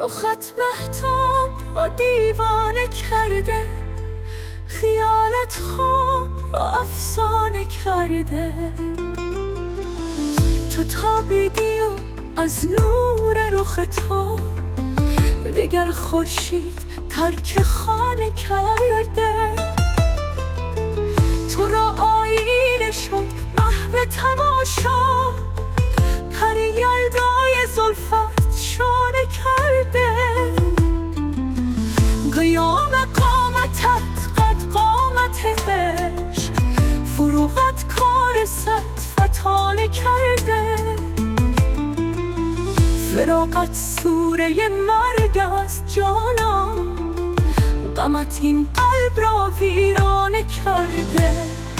رخت مهتاب را دیوانه کرده، خیالت خواب را افسانه کرده. تو تابیدی و از نور رخ تو دیگر خورشید ترک خانه کرده. تو را آیینه شد محو تماشا، پری یلدای زلفت شانه کرده. قیام قامتت قد قامت عشق، فروغت کار صد فتانه کرده. فراقت سوره مرگ است جانم، غمت این قلب را ویرانه کرده.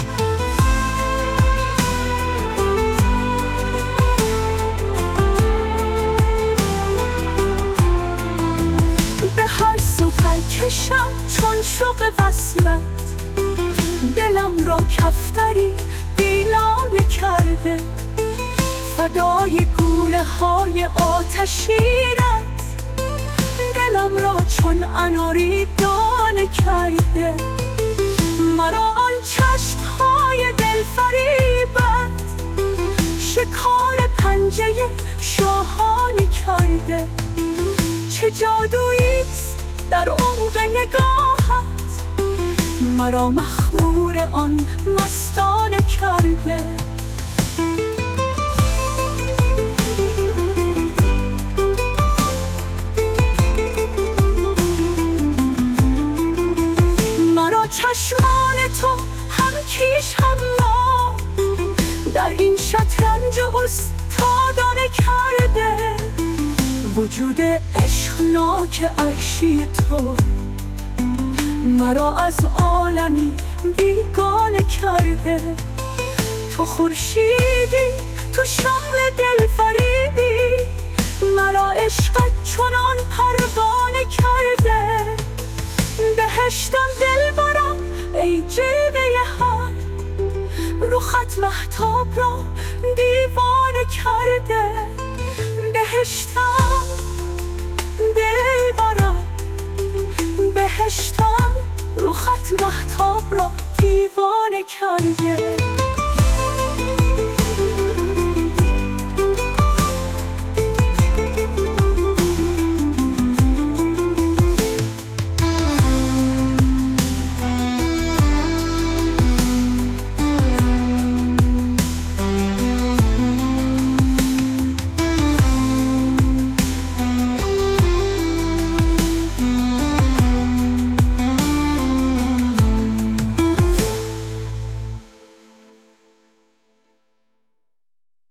به هر سو کشم چون شوق وصلت، دلم را کفتری ویرانه کرده. فدای گوله های آتشینت، دلم را چون اناری دانه کرده. مرا آن چشم های دل فریبت، شکار پنجه شاهانه کرده. چه جادوییست در عمق نگاهت، مرا مخمور آن مستانه کرده. چشمان تو هم کیش هم ما، در این شطرنج استادانه کرده. وجود عشقناک عرشی تو مرا از عالمی بیگانه کرده. تو خورشیدی تو شمع دل فریبی، مرا عشقت چنان پروانه کرده. بهشتم دل برم ای جلوه ها، رخت مهتاب را دیوانه کرده. بهشتم دل برم، بهشتم رخت مهتاب را دیوانه کرده.